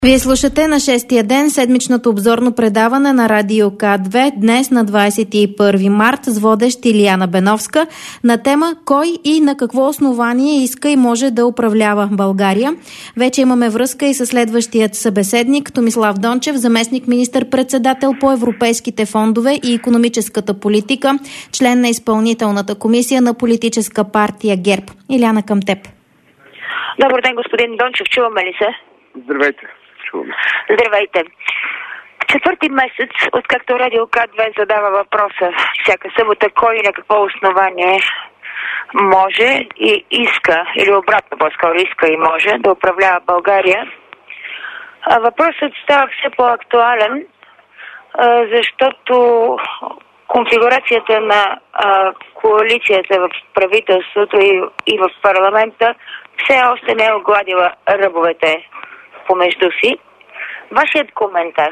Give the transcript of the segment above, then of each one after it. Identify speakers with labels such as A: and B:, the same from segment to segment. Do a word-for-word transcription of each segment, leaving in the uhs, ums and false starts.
A: Вие слушате на шестия ден седмичното обзорно предаване на Радио К две днес на двадесет и първи март с водещ Илияна Беновска на тема кой и на какво основание иска и може да управлява България. Вече имаме връзка и със следващият събеседник Томислав Дончев, заместник министър-председател по европейските фондове и икономическата политика, член на изпълнителната комисия на политическа партия ГЕРБ. Иляна, към теб.
B: Добър ден, господин Дончев. Чуваме ли се?
C: Здравейте.
B: Здравейте. Четвърти месец, откакто Радио К две задава въпроса всяка събота кой и на какво основание може и иска, или обратно по-скоро иска и може да управлява България, въпросът става все по-актуален, защото конфигурацията на коалицията в правителството и в парламента все още не е огладила ръбовете помежду си. Вашият коментар?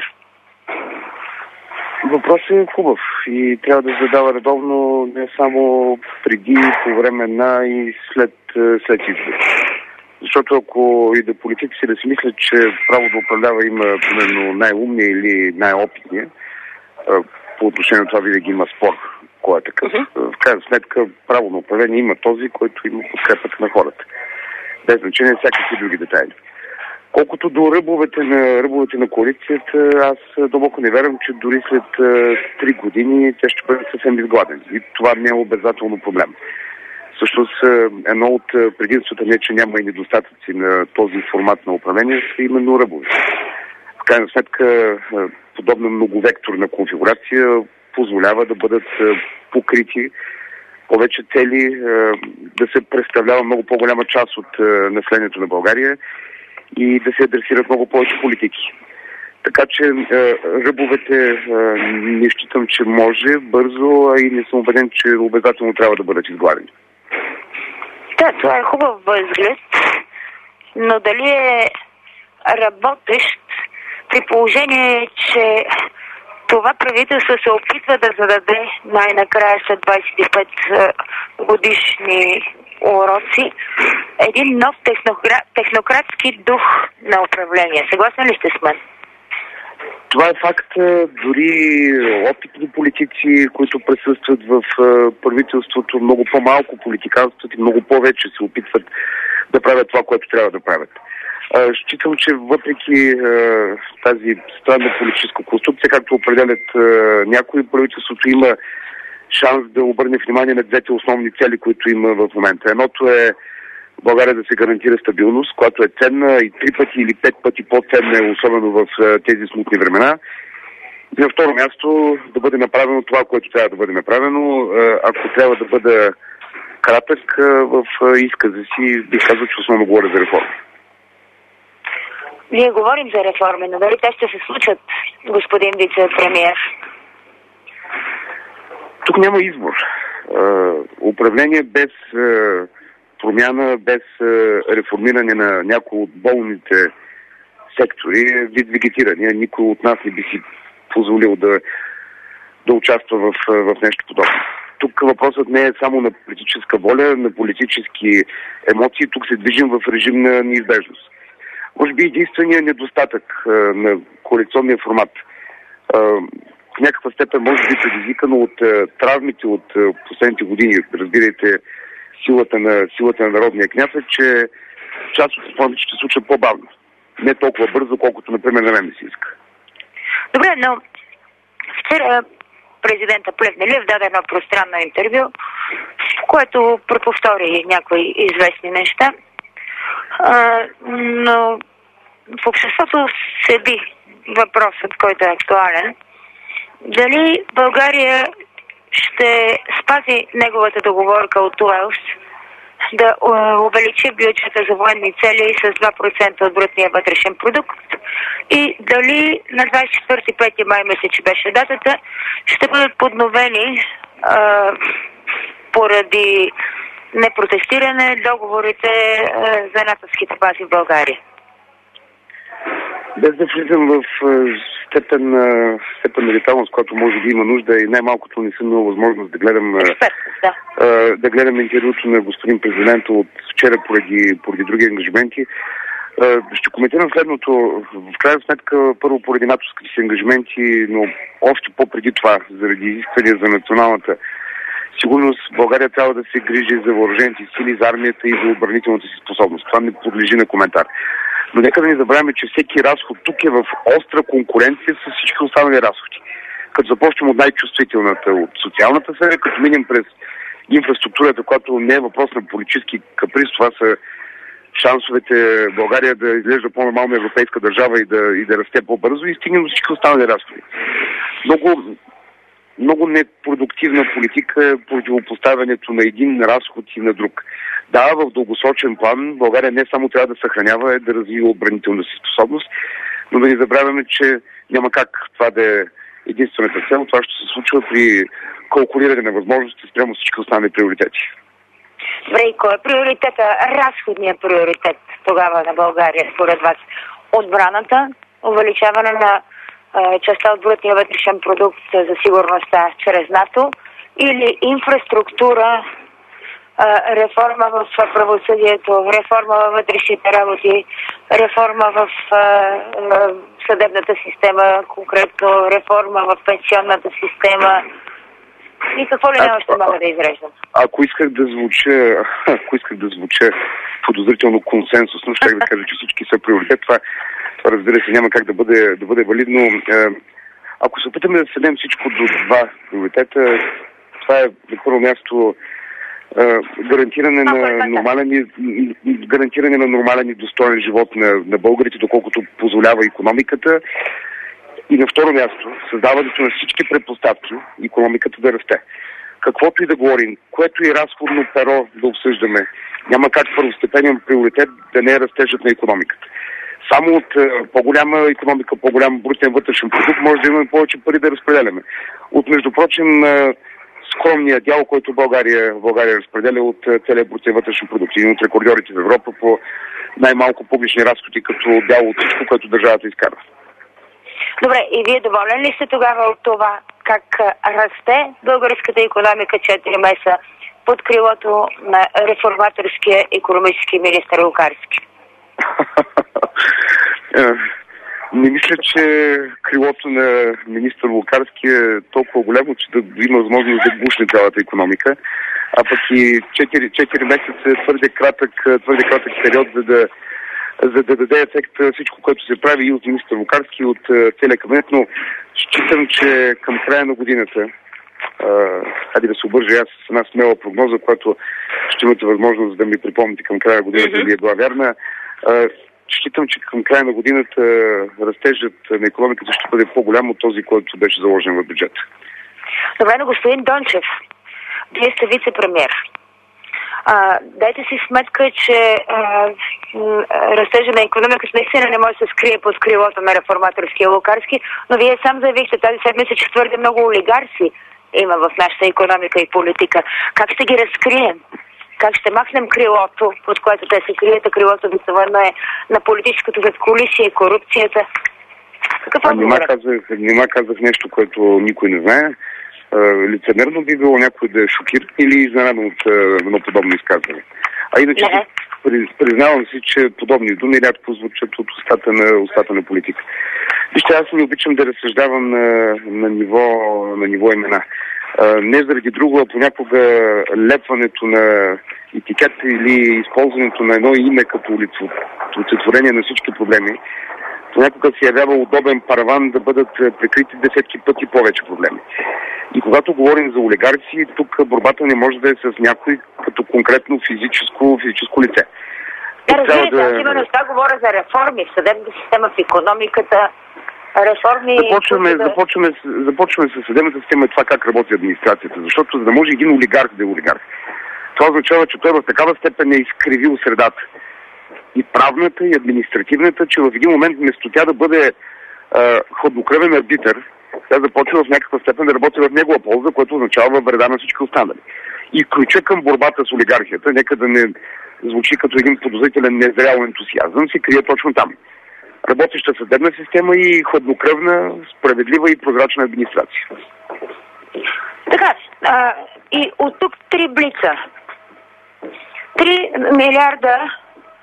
C: Въпросът е хубав и трябва да задава редовно не само преди, по време на и след, след избори. Защото ако и да политици да си мислят, че право да управлява има примерно най-умния или най-опитния, по отношение на това винаги има спор, кой е такъв. Uh-huh. В крайна сметка право на управление има този, който има подкрепата на хората. Без значение всякакви други детайли. Колкото до ръбовете на, ръбовете на коалицията, аз дълбоко не вярвам, че дори след три години те ще бъдат съвсем изгладени. И това не е обязателно проблем. Всъщност, едно от предимствата не, че няма и недостатъци на този формат на управление, са именно ръбовете. В крайна сметка, подобна многовекторна конфигурация позволява да бъдат покрити повече цели, да се представлява много по-голяма част от населението на България и да се адресират много повече политики. Така че ръбовете не считам, че може бързо, а и не съм убеден, че обязателно трябва да бъдат изгладени.
B: Да, това е хубав възглед, но дали е работещ при положение, че това правителство се опитва да зададе най-накрая след двадесет и пет годишни уроци един нов технокра... технократски дух на управление. Съгласен ли сте с мен?
C: Това е факт. Дори опитни политици, които присъстват в правителството, много по-малко политиканстват и много повече се опитват да правят това, което трябва да правят. Считам, че въпреки тази странна политическа конструкция, както определят някои, правителството има шанс да обърне внимание на двете основни цели, които има в момента. Едното е България да се гарантира стабилност, която е ценна и три пъти или пет пъти по-ценна, особено в тези смутни времена. И на второ място да бъде направено това, което трябва да бъде направено. Ако трябва да бъда кратък в изказа си, бих казал, че основно говоря за реформи.
B: Ние говорим за реформи, но дали те ще се случат, господин вице-премиер?
C: Тук няма избор. Управление без промяна, без реформиране на някои от болните сектори е вид вегетиране. Никой от нас не би си позволил да, да участва в, в нещо подобно. Тук въпросът не е само на политическа воля, на политически емоции. Тук се движим в режим на неизбежност. Може би единственият недостатък а, на коалиционния формат а, в някаква степен може би предизвикано от а, травмите от а, последните години. Разбирайте силата на, силата на народния княз е, че част от реформите ще се случат по-бавно. Не толкова бързо, колкото, например, на мен ми се иска.
B: Добре, но вчера президента Плевнелиев даде едно пространно интервю, в което преповтори някои известни неща. А, но в обществото седи въпросът, който е актуален. Дали България ще спази неговата договорка от Уелс да увеличи бюджета за военни цели с два процента от брутния вътрешен продукт и дали на двадесет и четвърти пети май, мисля, че беше датата, ще бъдат подновени а, поради непротестиране договорите а, за натовските бази в България.
C: Без да влизам в степен, степен на деталност, която може би има нужда и най-малкото не съм имал възможност да гледам,
B: Експерт, да.
C: да гледам интервюто на господин президента от вчера поради, поради други ангажименти. Ще коментирам следното. В крайна сметка, първо поради натовските си ангажименти, но още по-преди това, заради изисквания за националната сигурност, България трябва да се грижи за въоръжените сили, за армията и за отбранителната си способност. Това не подлежи на коментар. Но нека да не забравяме, че всеки разход тук е в остра конкуренция с всички останали разходи. Като започнем от най-чувствителната, от социалната сфера, като минем през инфраструктурата, която не е въпрос на политически каприз, това са шансовете България да изглежда по-нормална европейска държава и да, и да расте по-бързо и стигнем до всички останали разходи. Много, много непродуктивна политика е противопоставянето на един разход и на друг. Да, в дългосрочен план България не само трябва да съхранява, е да развива отбранителна си способност, но да не забравяме, че няма как това да е единствената цел. Това ще се случва при калкулиране на възможности спрямо всички останали приоритети.
B: Добре, и кой е приоритета? Разходният приоритет тогава на България, според вас? Отбраната, увеличаване на е, частта от брутния вътрешен продукт за сигурността чрез НАТО или инфраструктура, е, реформа в правосъдието, реформа във вътрешните работи, реформа в е, е, съдебната система, конкретно реформа в пенсионната система. И какво ли не още мога да изреждам?
C: Ако исках да звуча, ако исках да звуча подозрително консенсусно, щях да кажа, че всички са приоритет. Това, това разбира се, няма как да бъде, да бъде валидно. Ако се опитаме да сведем всичко до два приоритета, това е на първо място гарантиране на нормален, гарантиране на нормален и достоен живот на, на българите, доколкото позволява икономиката. И на второ място, създаването на всички предпоставки икономиката да расте. Каквото и да говорим, което и разходно перо да обсъждаме, няма как първостепенен приоритет да не е растежът на икономиката. Само от е, по-голяма икономика, по-голям брутен вътрешен продукт може да имаме повече пари да разпределяме. От, между прочим, е, скромния дял, който България, България разпределя от е, целия брутен вътрешен продукт. Един от рекордьорите в Европа по най-малко публични разходи като дял от всичко, което държавата изкарва.
B: Добре, и вие доволен ли сте тогава от това как расте българската икономика четири месеца под крилото на реформаторския икономически министър Лукарски?
C: Не мисля, че крилото на министър Лукарски е толкова голямо, че да има възможност да гушне цялата икономика. А пък и четири месеца е твърде кратък, твърде кратък период, за да за да даде ефект всичко, което се прави и от министър Лукарски, и от целия кабинет, но считам, че към края на годината, хайде да се обържа аз с една смела прогноза, която ще имате възможност да ми припомните към края на годината, mm-hmm. или е била вярна, считам, че към края на годината растежът на икономиката ще бъде по-голям от този, който беше заложен в бюджета.
B: Добре, но господин Дончев, вие сте вице-премиер. А, дайте си сметка, че а, растежа на икономиката наистина не може да се скрие под крилото на реформаторския Лукарски, но вие сам заявихте тази седмица, че твърде много олигарси има в нашата икономика и политика. Как ще ги разкрием? Как ще махнем крилото, под което те се крият, а крилото обикновено е на политическото задкулисие и корупцията? Какъв
C: отговор? Нима казах нещо, което никой не знае. Лицемерно би било някой да е шокиран или изненадан от едно подобно изказване. А иначе признавам си, че подобни думи рядко звучат от устата на, устата на политика. Вижте, аз не обичам да разсъждавам на, на, ниво, на ниво имена. Не заради друго, а понякога лепването на етикет или използването на едно име като олицетворение на всички проблеми понякога се явява удобен параван да бъдат прикрити десетки пъти повече проблеми. И когато говорим за олигарси, тук борбата не може да е с някой като конкретно физическо, физическо лице.
B: Да, разбирате, да... аз именно това говоря за реформи в съдебната система, в икономиката, реформи...
C: Започваме,
B: да...
C: започваме, започваме с съдебната система и това как работи администрацията, защото за да може един олигарх да е олигарх, това означава, че той в такава степен е изкривил средата. И правната, и административната, че в един момент вместо тя да бъде а, хладнокръвен арбитър, тя започва в някаква степен да работи в негова полза, което означава вреда на всички останали. И ключа към борбата с олигархията, нека да не звучи като един подозрителен незрял ентусиазъм, се крие точно там. Работеща съдебна система и хладнокръвна, справедлива и прозрачна администрация.
B: Така, а, и от тук три блица. Три милиарда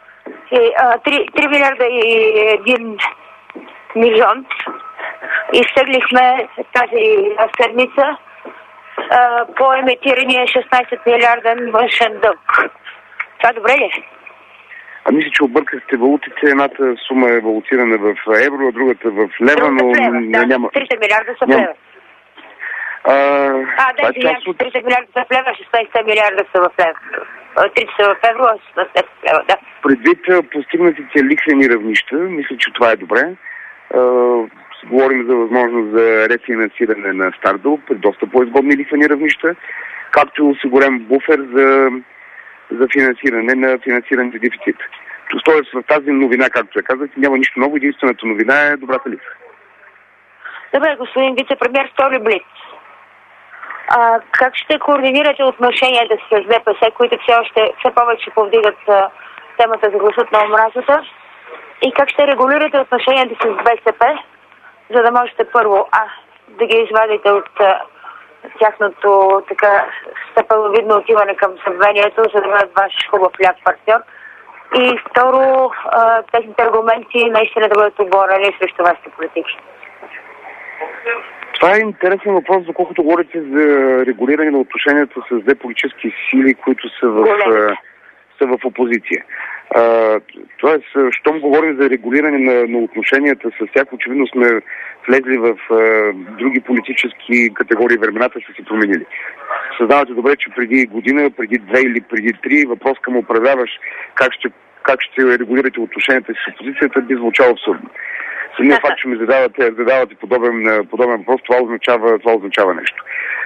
B: И, а, три милиарда и един милион изтеглихме тази седмица а, по емитирания шестнайсет милиарден външен дълг. Това добре ли?
C: А мисля, че объркахте валутите. Едната сума е валутирана в евро, а другата в лева, но
B: в лева, да.
C: няма...
B: трите милиарда са в
C: Ням...
B: лева.
C: А,
B: а да, да, част от... трите милиарда са в лева, шестнайсет милиарда са в лева. трите са в евро, а шестнайсет в лева, да.
C: Предвид постигнатите лихвени равнища, мисля, че това е добре. А, говорим за възможност за рефинансиране на стар дълг при доста по-изгодни лихвени равнища, както и осигурен буфер за, за финансиране на финансираните дефицит. Тоест в тази новина, както я казах, няма нищо ново, единствената новина е добрата лихва.
B: Добре, господин вице-премиер, втори блиц. А, как ще координирате отношенията си с ДПС, които все още все повече повдигат а, темата за гласът на омразата? И как ще регулирате отношенията си с БСП, за да можете първо а, да ги извадите от а, тяхното така стъпаловидно отиване към съвмението, за да бъдат ваш хубав ляв партньор? И второ, а, техните аргументи наистина да бъдат оборени срещу вашите политики.
C: Това е интересен въпрос, доколкото говорите за регулиране на отношенията с две политически сили, които са в, са в опозиция. А, тоест, щом говорим за регулиране на, на отношенията с тях, очевидно сме влезли в а, други политически категории, времената са се променили. Съзнавате добре, че преди година, преди две или преди три, въпрос към управляваш как ще, как ще регулирате отношенията си с опозицията, би звучало абсурдно. Самия факт, че ми задавате, задавате подобен, подобен въпрос, това означава, това означава нещо.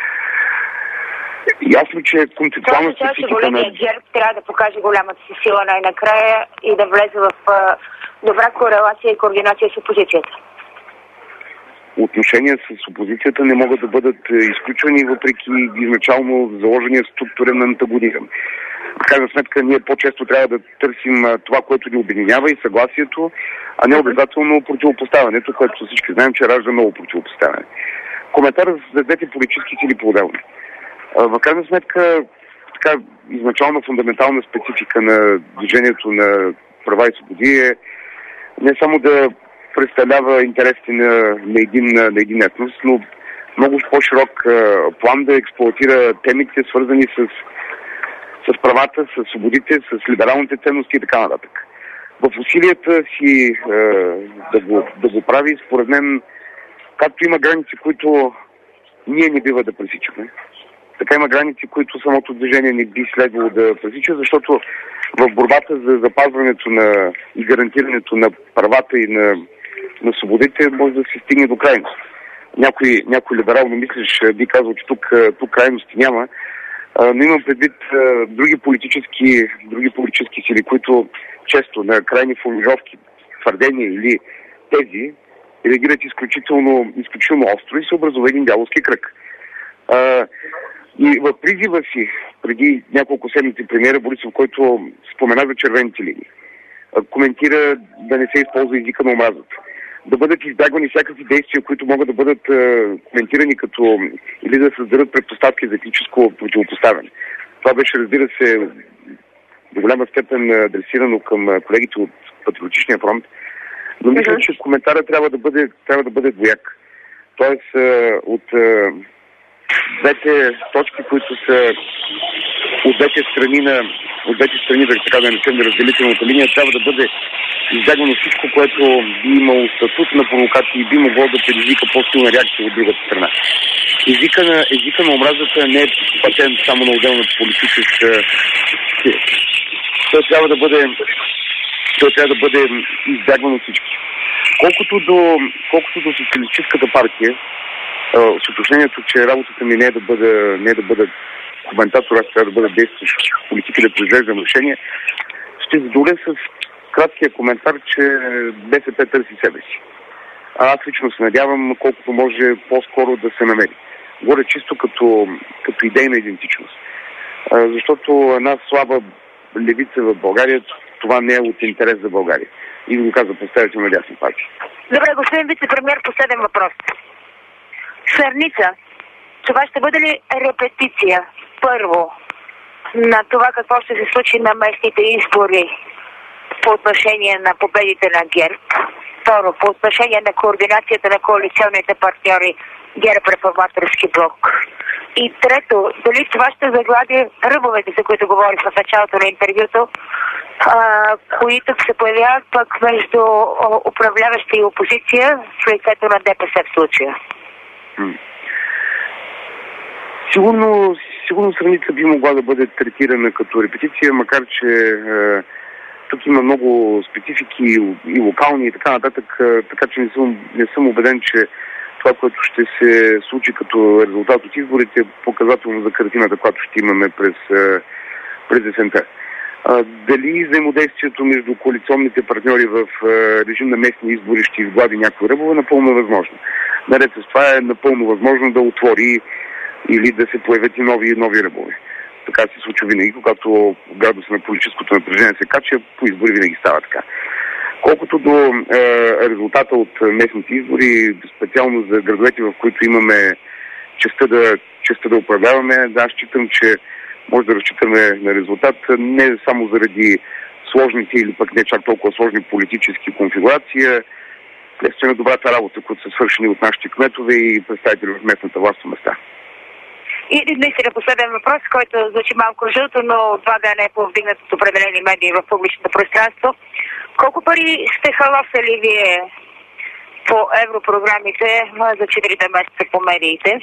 C: Ясно, че концептуална специфика на...
B: ГЕРБ трябва да покаже голямата си сила най-накрая и да влезе в а, добра корелация и координация с опозицията.
C: Отношения с опозицията не могат да бъдат изключвани, въпреки изначално заложения структурен антагонизъм. В крайна сметка, ние по-често трябва да търсим това, което ни обединява и съгласието, а не обязателно противопоставянето, което всички знаем, че ражда много противопоставяне. Коментарът за двете политически сили по-отделно. В крайна сметка, така изначална фундаментална специфика на движението на права и свободи е не само да представлява интересите на, на, един, на един етнос, но много по-широк план да експлоатира темите, свързани с с правата, с свободите, с либералните ценности и така нататък. В усилията си е, да, го, да го прави, според мен, както има граници, които ние не бива да пресичаме, така има граници, които самото движение не би следвало да пресича, защото в борбата за запазването на и гарантирането на правата и на, на свободите може да се стигне до крайност. Някой, някой либерално мислиш би казал, че тук, тук крайности няма, но имам предвид а, други политически, други политически сили, които често на крайни формулировки, твърдения или тези реагират изключително, изключително остро и се образува един дяволски кръг. А, и в призива си преди няколко седмици премиера Борисов, който спомена за червените линии, а, коментира да не се използва езика на омразата, да бъдат избягвани всякакви действия, които могат да бъдат е, коментирани като или да създадат предпоставки за етническо противопоставяне. Това беше, разбира се, до голяма степен адресирано към колегите от Патриотичния фронт, но мисля, че коментарът трябва да бъде, трябва да бъде двояк. Тоест, е, от е, двете точки, които са от двете страни на от двете страни, да така да наречем, разделителната линия, трябва да бъде избягвано всичко, което би имало статут на провокация и би могло да предизвика по-силна реакция от другата страна. Езика на, езика на омразата не е патент само на отделната политическа сила. Той трябва да бъде той трябва да бъде избягвано всички. Колкото до, колкото до социалистическата партия, с уточнението, че работата ми не е да бъда, не е да бъда коментатор, аз трябва да бъда действащ политик и да произвеждам решение, ще задоволя с краткия коментар, че БСП търси себе си. А аз лично се надявам, колкото може по-скоро да се намери. Говоря чисто като, като идейна идентичност. А, защото една слаба левица в България, това не е от интерес за България. И ви го казва представител на дясна партия.
B: Добре, господин вице-премиер, последен въпрос. Сърница, това ще бъде ли репетиция, първо, на това какво ще се случи на местните избори по отношение на победите на ГЕРБ. Второ, по отношение на координацията на коалиционните партньори ГЕРБ Реформаторски блок. И трето, дали това ще заглади ръбовете, за които говорих в началото на интервюто, а, които се появяват пък между управляваща и опозиция в лицето на ДПС в случая.
C: Сигурно, сигурно сравница би могла да бъде третирана като репетиция, макар че е, тук има много специфики и, и локални и така нататък, е, така че не съм, не съм убеден, че това, което ще се случи като резултат от изборите, е показателно за картината, която ще имаме през, е, през есента. А, дали взаимодействието между коалиционните партньори в е, режим на местни избори ще изглади някои ръбове, напълно е възможно. Наред с това е напълно възможно да отвори или да се появят и нови, нови ръбове. Така се случва винаги, когато градус на политическото напрежение се кача, по избори винаги става така. Колкото до е, резултата от местните избори, специално за градовете, в които имаме честта да, честта да управляваме, да, считам, че може да разчитаме на резултат не само заради сложните или пък не чак толкова сложни политически конфигурации, следствие на добрата работа, които са свършени от нашите кметове и представители в местната власт в места.
B: И наистина последен въпрос, който звучи малко жълто, но два дена е повдигнат от определени медии в публичното пространство. Колко пари сте халосали вие по европрограмите за четирите месеца по медиите?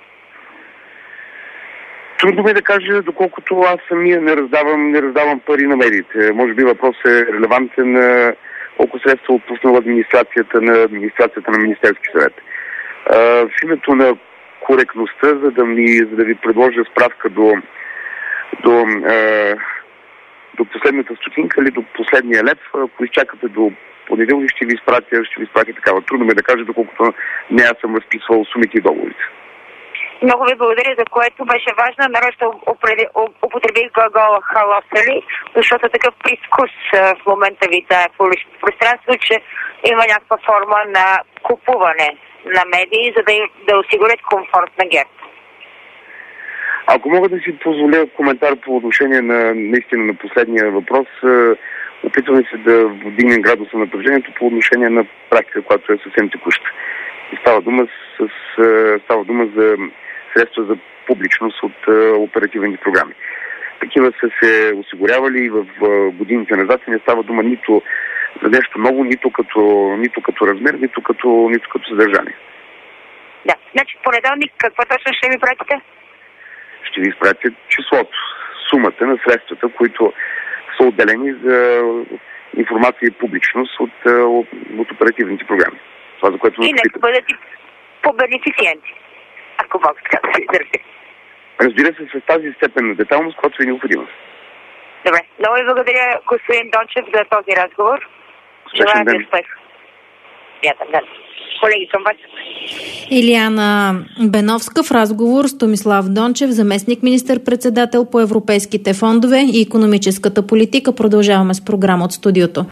C: Трудно ми да кажа, доколкото аз самия не раздавам, не раздавам пари на медиите. Може би въпросът е релевантен на колко средства отпуснала администрацията на администрацията на Министерски съвет. В името на коректността, за да, ми, за да ви предложа справка до, до, е, до последната стотинка или до последния лев. Ако изчакате до понеделник, ще ви изпратя, ще ви изпратя такава. Трудно ме да кажа, доколкото не аз съм разписвал сумите и договорите.
B: Много ви благодаря, за което беше важно. Нарочно употребих глагола халосали, защото такъв прискус в момента витае в публичното пространство, че има някаква форма на купуване на медии, за да, да осигурят комфорт на ГЕРБ.
C: Ако мога да си позволя коментар по отношение на наистина на последния въпрос, опитваме се да вдигнем градуса на напрежението по отношение на практика, която е съвсем текуща. И става дума, с, става дума за средства за публичност от оперативни програми. Такива са се осигурявали и в годините назад и не става дума нито за нещо ново, нито като, нито като размер, нито като, нито като съдържание.
B: Да. Значи, понеделник, какво точно ще ми пратите?
C: Ще ви изпратя числото, сумата на средствата, които са отделени за информация и публичност от, от, от оперативните програми. Това, за което
B: и нека бъдат и по бенефициенти, ако мога така да се изразя.
C: Разбира се, с тази степен на детайлност, която е необходима.
B: Добре. Много ви благодаря, господин Дончев, за този разговор. Желая ви успех. Приятен ден. Колеги, към вас.
A: Илияна Беновска в разговор с Томислав Дончев, заместник министър-председател по европейските фондове и икономическата политика. Продължаваме с програма от студиото.